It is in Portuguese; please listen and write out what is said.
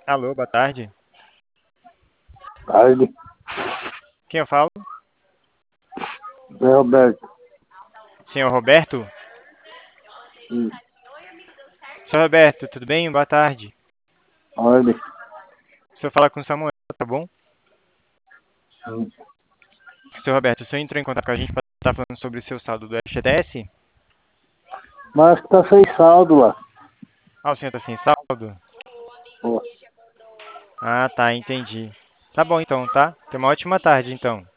Alô, boa tarde. Tarde, Quem eu falo? Zé Roberto. Senhor Roberto? Sim, Senhor Roberto, tudo bem? Boa tarde. ordem. Se eu falar com o Samuel, tá bom? Sim. Senhor Roberto, o senhor entrou em contato com a gente para estar falando sobre o seu saldo do FGTS? Mas que tá sem saldo lá. Ah, o senhor tá sem saldo? Pô, Ah, tá, entendi. Tá bom então, tá? Tenha uma ótima tarde então.